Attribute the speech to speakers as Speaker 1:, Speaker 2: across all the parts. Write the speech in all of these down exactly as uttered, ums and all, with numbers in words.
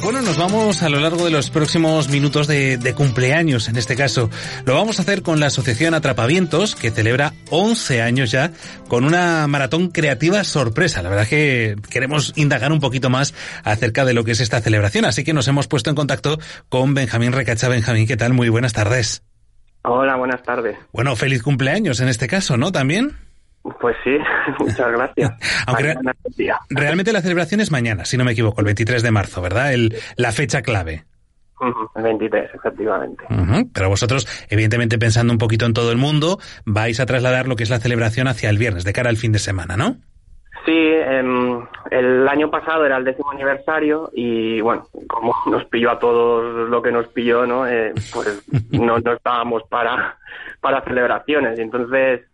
Speaker 1: Bueno, nos vamos a lo largo de los próximos minutos de, de cumpleaños, en este caso. Lo vamos a hacer con la Asociación Atrapavientos, que celebra once años ya, con una maratón creativa sorpresa. La verdad es que queremos indagar un poquito más acerca de lo que es esta celebración, así que nos hemos puesto en contacto con Benjamín Recacha. Benjamín, ¿qué tal? Muy buenas tardes.
Speaker 2: Hola, buenas tardes.
Speaker 1: Bueno, feliz cumpleaños en este caso, ¿no? ¿También?
Speaker 2: Pues sí, muchas gracias.
Speaker 1: Aunque re- realmente la celebración es mañana, si no me equivoco, el veintitrés de marzo, ¿verdad? El, la fecha clave.
Speaker 2: Uh-huh, el veintitrés, efectivamente.
Speaker 1: Uh-huh. Pero vosotros, evidentemente pensando un poquito en todo el mundo, vais a trasladar lo que es la celebración hacia el viernes, de cara al fin de semana, ¿no?
Speaker 2: Sí, eh, el año pasado era el décimo aniversario y, bueno, como nos pilló a todos lo que nos pilló, ¿no? Eh, pues no, no estábamos para, para celebraciones. Y entonces,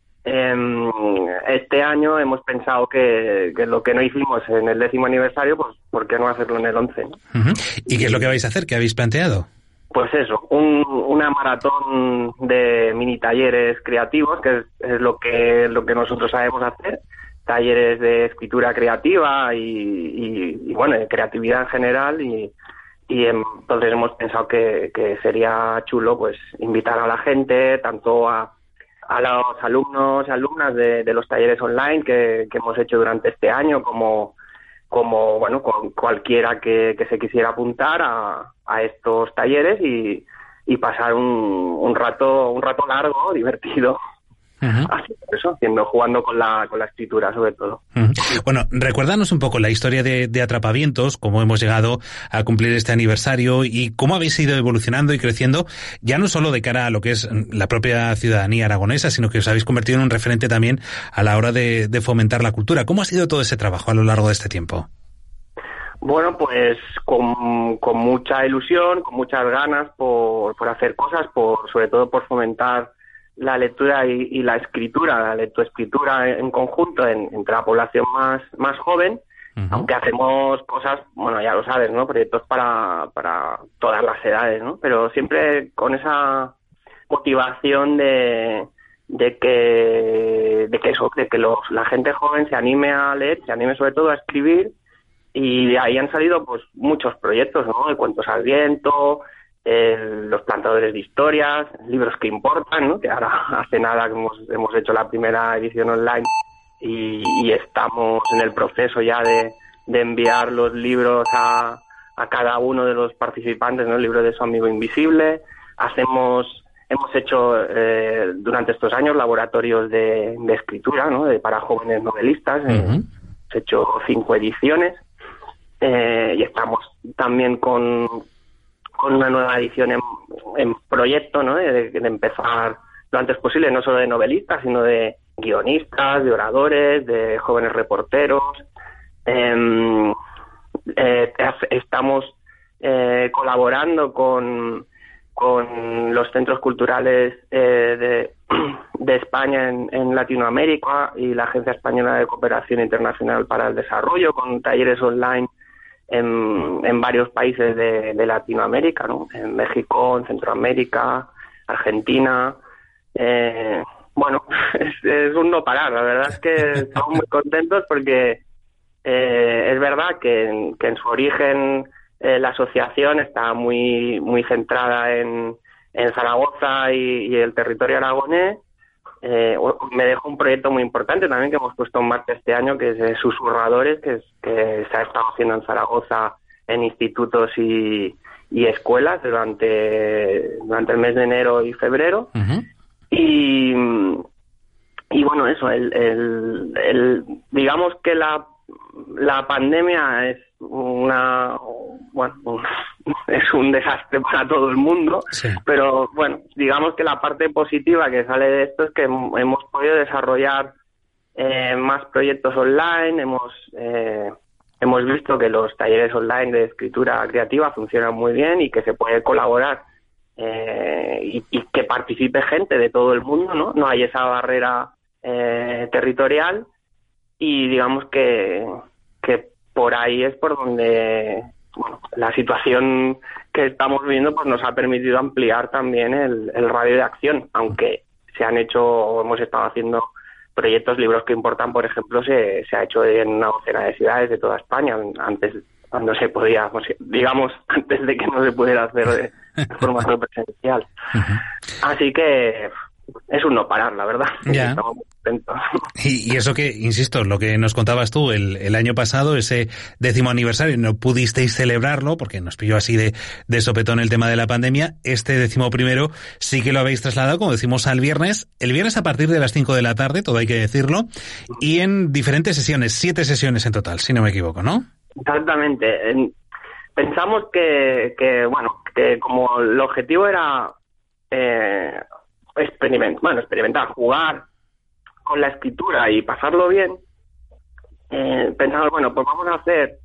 Speaker 2: eh, este año hemos pensado que, que lo que no hicimos en el décimo aniversario, pues ¿por qué no hacerlo en el once, ¿no?
Speaker 1: Uh-huh. ¿Y qué es lo que vais a hacer? ¿Qué habéis planteado?
Speaker 2: Pues eso, un, una maratón de mini talleres creativos, que es, es lo que lo que nosotros sabemos hacer, talleres de escritura creativa y, y, y bueno, de creatividad en general, y, y entonces hemos pensado que, que sería chulo pues invitar a la gente, tanto a, a los alumnos y alumnas de, de los talleres online que, que hemos hecho durante este año, como como bueno, con cualquiera que, que se quisiera apuntar a, a estos talleres y, y pasar un, un rato un rato largo, divertido. Uh-huh. Así, eso, haciendo, jugando con la con la escritura, sobre todo.
Speaker 1: Uh-huh. Bueno, recuérdanos un poco la historia de, de Atrapavientos, cómo hemos llegado a cumplir este aniversario y cómo habéis ido evolucionando y creciendo, ya no solo de cara a lo que es la propia ciudadanía aragonesa, sino que os habéis convertido en un referente también a la hora de, de fomentar la cultura. ¿Cómo ha sido todo ese trabajo a lo largo de este tiempo?
Speaker 2: Bueno, pues con, con mucha ilusión, con muchas ganas por, por hacer cosas, por sobre todo por fomentar la lectura y, y la escritura, la lectoescritura en conjunto en, entre la población más más joven, uh-huh. Aunque hacemos cosas, bueno, ya lo sabes, ¿no? Proyectos para para todas las edades, ¿no? Pero siempre con esa motivación de de que de que eso, de que los la gente joven se anime a leer, se anime sobre todo a escribir, y de ahí han salido pues muchos proyectos, ¿no? De cuentos al viento, Eh, los plantadores de historias, libros que importan, ¿no? Que ahora hace nada que hemos, hemos hecho la primera edición online y, y estamos en el proceso ya de, de enviar los libros a, a cada uno de los participantes, ¿no? El libro de su amigo invisible. Hacemos, hemos hecho eh, durante estos años laboratorios de, de escritura, ¿no? De, para jóvenes novelistas. Uh-huh. eh, hemos hecho cinco ediciones eh, y estamos también con con una nueva edición en, en proyecto, ¿no? De, de empezar lo antes posible, no solo de novelistas, sino de guionistas, de oradores, de jóvenes reporteros. Eh, eh, estamos eh, colaborando con, con los centros culturales eh, de, de España en, en Latinoamérica y la Agencia Española de Cooperación Internacional para el Desarrollo, con talleres online En, en varios países de, de Latinoamérica, ¿no? En México, en Centroamérica, Argentina. Eh, bueno, es, es un no parar. La verdad es que estamos muy contentos porque eh, es verdad que en, que en su origen eh, la asociación está muy muy centrada en, en Zaragoza y, y el territorio aragonés. Eh, me dejó un proyecto muy importante también que hemos puesto en marcha este año, que es de Susurradores, que, es, que se ha estado haciendo en Zaragoza en institutos y, y escuelas durante durante el mes de enero y febrero. Uh-huh. y y bueno, eso, el, el, el digamos que la la pandemia es una bueno es un desastre para todo el mundo, sí. Pero bueno, digamos que la parte positiva que sale de esto es que hemos podido desarrollar eh, más proyectos online, hemos eh, hemos visto que los talleres online de escritura creativa funcionan muy bien y que se puede colaborar eh, y, y que participe gente de todo el mundo, no no hay esa barrera eh, territorial. Y digamos que, que por ahí es por donde bueno, la situación que estamos viviendo pues nos ha permitido ampliar también el, el radio de acción, aunque se han hecho o hemos estado haciendo proyectos, libros que importan, por ejemplo, se, se ha hecho en una docena de ciudades de toda España. Antes cuando se podía, pues, digamos, antes de que no se pudiera hacer de, de formato presencial. Uh-huh. Así que es un no parar, la verdad.
Speaker 1: Ya.
Speaker 2: Estamos muy contentos.
Speaker 1: Y, y eso que, insisto, lo que nos contabas tú el, el año pasado, ese décimo aniversario, no pudisteis celebrarlo porque nos pilló así de, de sopetón el tema de la pandemia. Este décimo primero sí que lo habéis trasladado, como decimos, al viernes. El viernes a partir de las cinco de la tarde, todo hay que decirlo, y en diferentes sesiones, siete sesiones en total, si no me equivoco, ¿no?
Speaker 2: Exactamente. Pensamos que, que bueno, que como el objetivo era eh, experimentar, bueno, experimentar, jugar con la escritura y pasarlo bien, eh, pensamos, bueno, pues vamos a hacer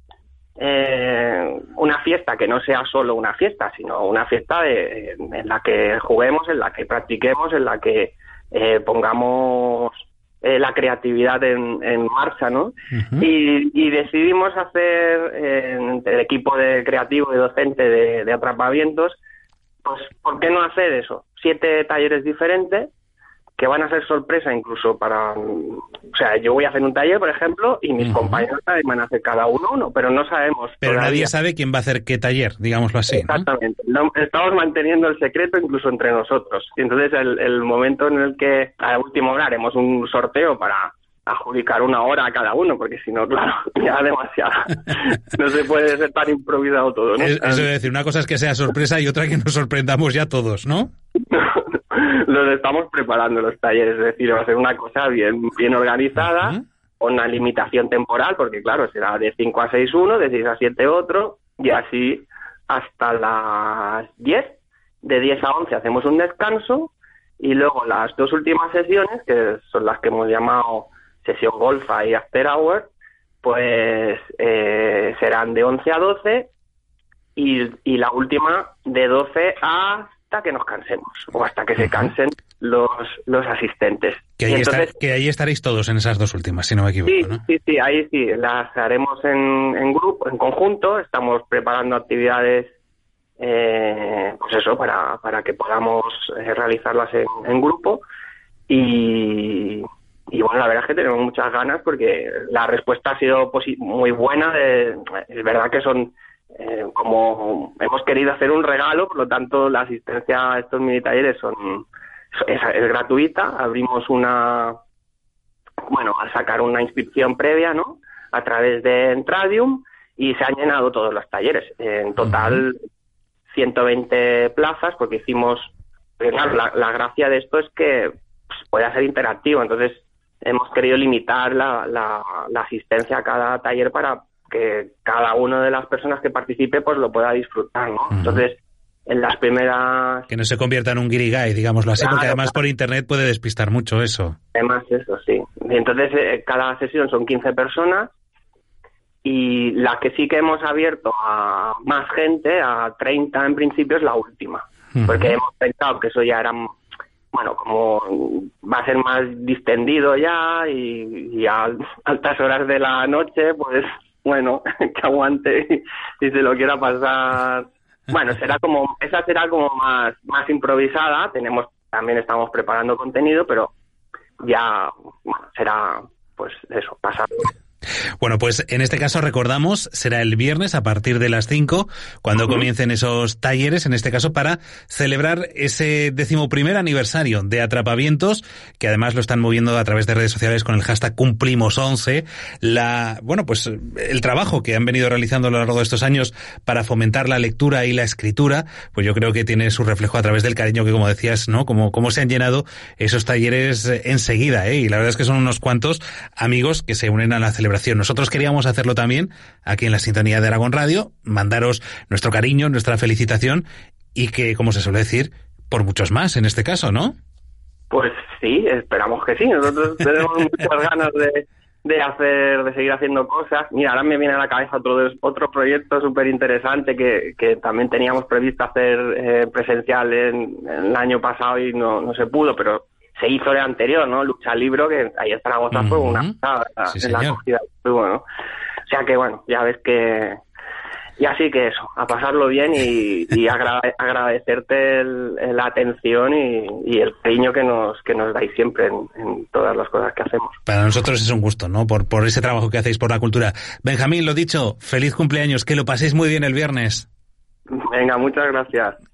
Speaker 2: eh, una fiesta que no sea solo una fiesta, sino una fiesta de, en la que juguemos, en la que practiquemos, en la que eh, pongamos eh, la creatividad en, en marcha, ¿no? Uh-huh. Y, y decidimos hacer, eh, entre el equipo de creativo y docente de, de Atrapavientos, pues, ¿por qué no hacer eso? Siete talleres diferentes que van a ser sorpresa incluso para... O sea, yo voy a hacer un taller, por ejemplo, y mis uh-huh. compañeros van a hacer cada uno uno, pero no sabemos
Speaker 1: Pero
Speaker 2: todavía.
Speaker 1: Nadie sabe quién va a hacer qué taller, digámoslo así, ¿no?
Speaker 2: Exactamente. No, estamos manteniendo el secreto incluso entre nosotros. Y entonces el, el momento en el que a última hora haremos un sorteo para adjudicar una hora a cada uno, porque si no, claro, ya demasiado. No se puede ser tan improvisado todo, ¿no?
Speaker 1: Es, eso es decir, una cosa es que sea sorpresa y otra que nos sorprendamos ya todos, ¿no?
Speaker 2: Los estamos preparando los talleres, es decir, va a ser una cosa bien bien organizada, uh-huh. con una limitación temporal, porque claro, será de cinco a seis uno, de seis a siete otro, y así hasta las diez, de diez a once hacemos un descanso, y luego las dos últimas sesiones, que son las que hemos llamado sesión golfa y after hour, pues eh, serán de once a doce, y, y la última de doce a... hasta que nos cansemos, o hasta que se cansen los los asistentes.
Speaker 1: Que ahí, entonces, está, que ahí estaréis todos en esas dos últimas, si no me equivoco,
Speaker 2: sí,
Speaker 1: ¿no?
Speaker 2: Sí, sí, ahí sí, las haremos en, en grupo, en conjunto, estamos preparando actividades, eh, pues eso, para, para que podamos eh, realizarlas en, en grupo, y, y bueno, la verdad es que tenemos muchas ganas, porque la respuesta ha sido posi- muy buena, de, es verdad que son... Eh, como hemos querido hacer un regalo, por lo tanto la asistencia a estos mini talleres son es, es gratuita. Abrimos una, bueno, al sacar una inscripción previa, ¿no?, a través de Entradium, y se han llenado todos los talleres. En total ciento veinte plazas, porque hicimos, porque claro, la, la gracia de esto es que pues, pueda ser interactivo, entonces hemos querido limitar la, la, la asistencia a cada taller para que cada una de las personas que participe pues lo pueda disfrutar, ¿no? Uh-huh. Entonces, en las primeras...
Speaker 1: Que no se convierta en un guirigay, digámoslo así, claro, porque además por internet puede despistar mucho eso.
Speaker 2: Además eso, sí. Y entonces, eh, cada sesión son quince personas, y la que sí que hemos abierto a más gente, a treinta en principio, es la última. Uh-huh. Porque hemos pensado que eso ya era... Bueno, como va a ser más distendido ya, y, y a altas horas de la noche, pues... Bueno, que aguante y, y se lo quiera pasar. Bueno, será como, esa será como más, más improvisada. Tenemos, también estamos preparando contenido, pero ya, bueno, será, pues eso, pasarlo.
Speaker 1: Bueno, pues en este caso recordamos, será el viernes a partir de las cinco, cuando uh-huh. comiencen esos talleres, en este caso para celebrar ese decimoprimer aniversario de Atrapavientos, que además lo están moviendo a través de redes sociales con el hashtag Cumplimos once. La, bueno, pues el trabajo que han venido realizando a lo largo de estos años para fomentar la lectura y la escritura, pues yo creo que tiene su reflejo a través del cariño que, como decías, ¿no? Como, como se han llenado esos talleres enseguida, ¿eh? Y la verdad es que son unos cuantos amigos que se unen a la celebración. Nosotros queríamos hacerlo también aquí en la sintonía de Aragón Radio, mandaros nuestro cariño, nuestra felicitación, y que, como se suele decir, por muchos más en este caso, ¿no?
Speaker 2: Pues sí, esperamos que sí. Nosotros tenemos muchas ganas de, de hacer, de seguir haciendo cosas. Mira, ahora me viene a la cabeza otro otro proyecto súper interesante que, que también teníamos previsto hacer eh, presencial en, en el año pasado y no, no se pudo, pero se hizo el anterior, ¿no? Lucha Libro, que ahí en Zaragoza uh-huh. fue una pasada
Speaker 1: sí,
Speaker 2: en la acogida. Muy bueno. O sea que, bueno, ya ves que Y así que eso, a pasarlo bien y, y agra- agradecerte el, el la atención y, y el cariño que nos que nos dais siempre en, en todas las cosas que hacemos.
Speaker 1: Para nosotros es un gusto, ¿no? Por, por ese trabajo que hacéis por la cultura. Benjamín, lo dicho, feliz cumpleaños, que lo paséis muy bien el viernes.
Speaker 2: Venga, muchas gracias.